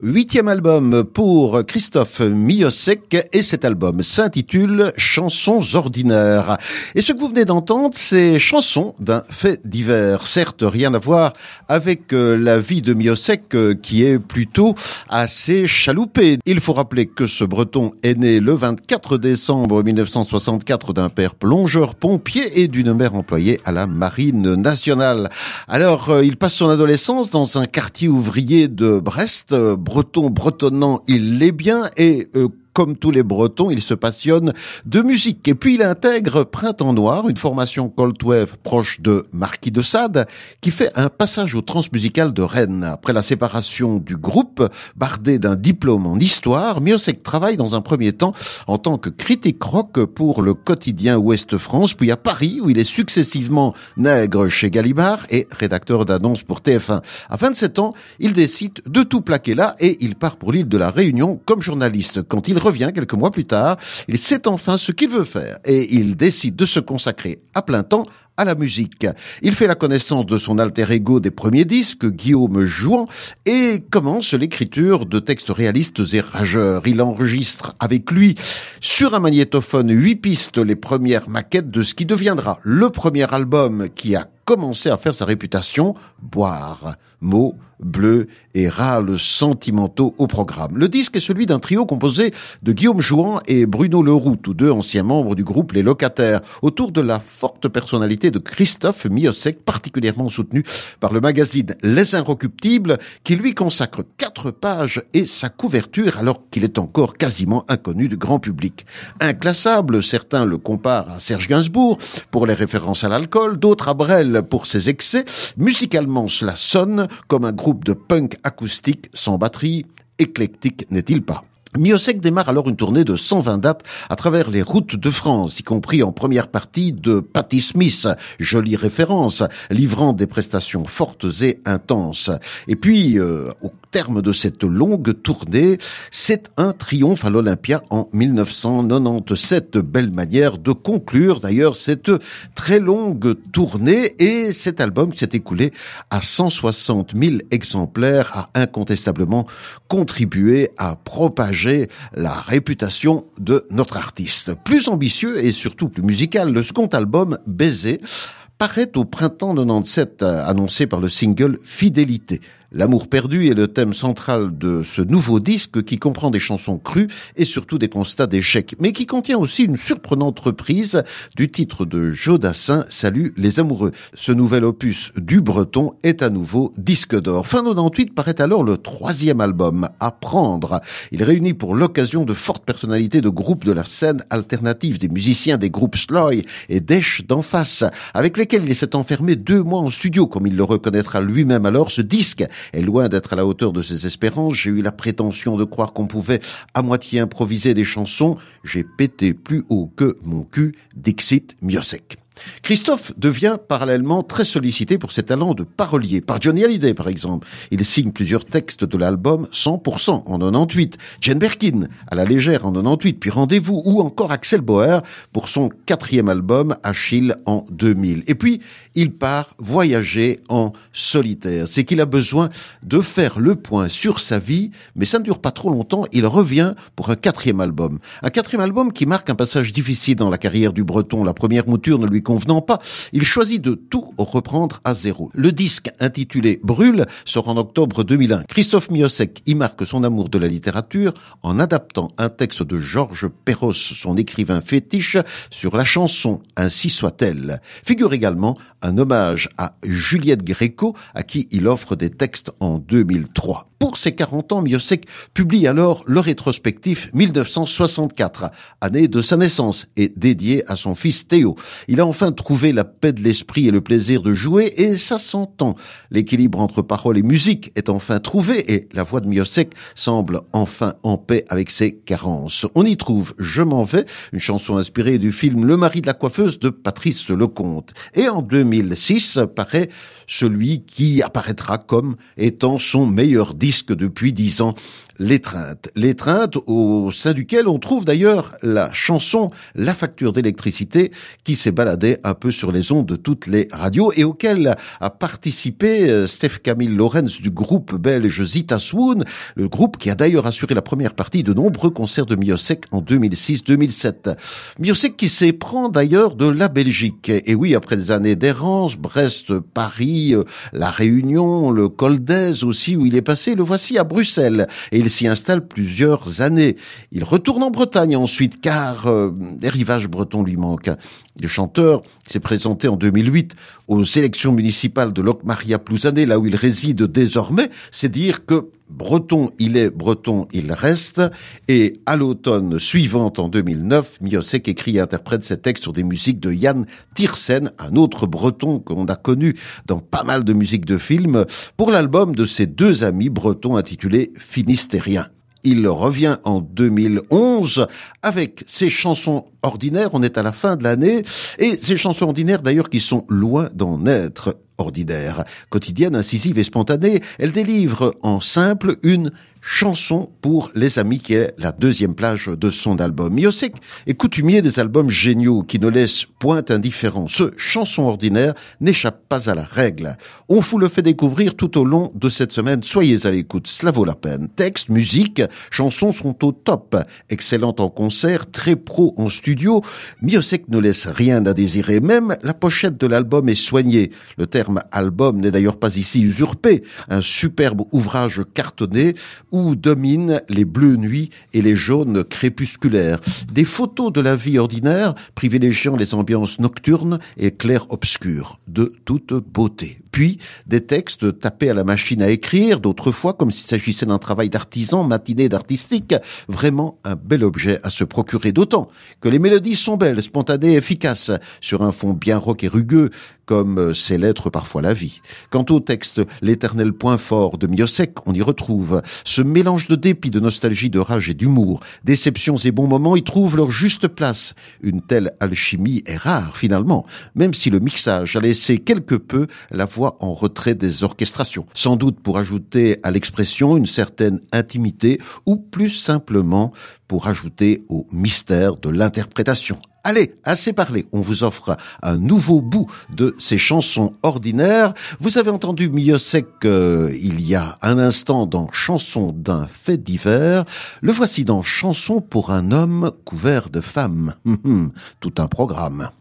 8e album pour Christophe Miossec et cet album s'intitule Chansons ordinaires. Et ce que vous venez d'entendre, c'est Chansons d'un fait divers. Certes, rien à voir avec la vie de Miossec qui est plutôt assez chaloupée. Il faut rappeler que ce Breton est né le 24 décembre 1964 d'un père plongeur pompier et d'une mère employée à la Marine nationale. Alors, il passe son adolescence dans un quartier ouvrier de Brest. Breton bretonnant, il l'est bien et comme tous les Bretons, il se passionne de musique. Et puis il intègre Printemps Noir, une formation Cold Wave proche de Marquis de Sade, qui fait un passage au transmusical de Rennes. Après la séparation du groupe, bardé d'un diplôme en histoire, Miossec travaille dans un premier temps en tant que critique rock pour le quotidien Ouest France, puis à Paris, où il est successivement nègre chez Gallimard et rédacteur d'annonces pour TF1. À 27 ans, il décide de tout plaquer là et il part pour l'île de la Réunion comme journaliste. Quand il revient quelques mois plus tard, il sait enfin ce qu'il veut faire et il décide de se consacrer à plein temps à la musique. Il fait la connaissance de son alter ego des premiers disques, Guillaume Jouan, et commence l'écriture de textes réalistes et rageurs. Il enregistre avec lui sur un magnétophone 8 pistes les premières maquettes de ce qui deviendra le premier album qui a commencé à faire sa réputation, Boire, mots, bleu et râles sentimentaux au programme. Le disque est celui d'un trio composé de Guillaume Jouan et Bruno Leroux, tous deux anciens membres du groupe Les Locataires, autour de la forte personnalité de Christophe Miossec, particulièrement soutenu par le magazine Les Inrecuptibles, qui lui consacre 4 pages et sa couverture alors qu'il est encore quasiment inconnu du grand public. Inclassable, certains le comparent à Serge Gainsbourg pour les références à l'alcool, d'autres à Brel pour ses excès. Musicalement, cela sonne comme un groupe de punk acoustique sans batterie. Éclectique n'est-il pas? Miossec démarre alors une tournée de 120 dates à travers les routes de France, y compris en première partie de Patti Smith, jolie référence, livrant des prestations fortes et intenses. Et puis, au terme de cette longue tournée, c'est un triomphe à l'Olympia en 1997. Belle manière de conclure d'ailleurs cette très longue tournée, et cet album qui s'est écoulé à 160 000 exemplaires a incontestablement contribué à propager la réputation de notre artiste. Plus ambitieux et surtout plus musical, le second album, Baiser, paraît au printemps 97, annoncé par le single Fidélité. L'amour perdu est le thème central de ce nouveau disque qui comprend des chansons crues et surtout des constats d'échec, mais qui contient aussi une surprenante reprise du titre de Jodassin, Salut les amoureux. Ce nouvel opus du Breton est à nouveau disque d'or. Fin 98 paraît alors le 3e album, Apprendre. Il réunit pour l'occasion de fortes personnalités de groupes de la scène alternative, des musiciens des groupes Sloy et Dèche d'en face, avec lesquels il s'est enfermé 2 mois en studio, comme il le reconnaîtra lui-même alors. Ce disque est loin d'être à la hauteur de ses espérances. J'ai eu la prétention de croire qu'on pouvait à moitié improviser des chansons. J'ai pété plus haut que mon cul, dixit Miossec. Christophe devient parallèlement très sollicité pour ses talents de parolier, par Johnny Hallyday par exemple. Il signe plusieurs textes de l'album 100% en 98, Jane Birkin à la légère en 98, puis Rendez-vous, ou encore Axel Bauer pour son 4e album Achille en 2000. Et puis il part voyager en solitaire. C'est qu'il a besoin de faire le point sur sa vie, mais ça ne dure pas trop longtemps. Il revient pour un 4e album. Un 4e album qui marque un passage difficile dans la carrière du Breton. La première mouture ne lui convenant pas, il choisit de tout reprendre à zéro. Le disque intitulé Brûle sort en octobre 2001. Christophe Miossec y marque son amour de la littérature en adaptant un texte de Georges Perros, son écrivain fétiche, sur la chanson Ainsi soit-elle. Figure également un hommage à Juliette Gréco, à qui il offre des textes en 2003. Pour ses 40 ans, Miossec publie alors le rétrospectif 1964, année de sa naissance, et dédié à son fils Théo. Il a enfin trouvé la paix de l'esprit et le plaisir de jouer, et ça s'entend. L'équilibre entre parole et musique est enfin trouvé, et la voix de Miossec semble enfin en paix avec ses carences. On y trouve Je m'en vais, une chanson inspirée du film Le mari de la coiffeuse de Patrice Lecomte. Et en 2006 paraît celui qui apparaîtra comme étant son meilleur disque disque depuis 10 ans, L'étreinte. L'étreinte au sein duquel on trouve d'ailleurs la chanson La facture d'électricité qui s'est baladée un peu sur les ondes de toutes les radios et auquel a participé Steph Camille Lorenz du groupe belge Zita Swoon, le groupe qui a d'ailleurs assuré la première partie de nombreux concerts de Miossec en 2006-2007. Miossec qui s'éprend d'ailleurs de la Belgique. Et oui, après des années d'errance, Brest, Paris, La Réunion, le Col d'Èze aussi où il est passé, le voici à Bruxelles. Et il s'y installe plusieurs années. Il retourne en Bretagne ensuite, car les rivages bretons lui manquent. Le chanteur s'est présenté en 2008 aux élections municipales de Locmaria-Plouzané, là où il réside désormais. C'est dire que breton, il est breton, il reste. Et à l'automne suivante, en 2009, Miossec écrit et interprète ses textes sur des musiques de Yann Tiersen, un autre breton qu'on a connu dans pas mal de musiques de films, pour l'album de ses deux amis bretons intitulé Finistérien. Il revient en 2011 avec ses chansons ordinaires. On est à la fin de l'année. Et ces chansons ordinaires, d'ailleurs, qui sont loin d'en être ordinaires. Quotidienne, incisive et spontanée, elle délivre en simple une chanson pour les amis, qui est la deuxième plage de son album. Miossec est coutumier des albums géniaux qui ne laissent point indifférent. Ce chanson ordinaire n'échappe pas à la règle. On vous le fait découvrir tout au long de cette semaine. Soyez à l'écoute, cela vaut la peine. Texte, musique, chansons sont au top. Excellente en concert, très pro en studio. Miossec ne laisse rien à désirer. Même la pochette de l'album est soignée. Le terme album n'est d'ailleurs pas ici usurpé. Un superbe ouvrage cartonné où dominent les bleus nuits et les jaunes crépusculaires. Des photos de la vie ordinaire privilégiant les ambiances nocturnes et clair-obscur, de toute beauté. Puis, des textes tapés à la machine à écrire, d'autres fois comme s'il s'agissait d'un travail d'artisan, matiné d'artistique. Vraiment un bel objet à se procurer, d'autant que les mélodies sont belles, spontanées et efficaces, sur un fond bien rock et rugueux, comme sait l'être parfois la vie. Quant au texte, l'éternel point fort de Miossec, on y retrouve ce mélange de dépit, de nostalgie, de rage et d'humour. Déceptions et bons moments y trouvent leur juste place. Une telle alchimie est rare, finalement, même si le mixage a laissé quelque peu la voix en retrait des orchestrations. Sans doute pour ajouter à l'expression une certaine intimité, ou plus simplement pour ajouter au mystère de l'interprétation. Allez, assez parlé, on vous offre un nouveau bout de ces chansons ordinaires. Vous avez entendu Miossec il y a un instant dans Chanson d'un fait divers. Le voici dans Chanson pour un homme couvert de femmes. Tout un programme.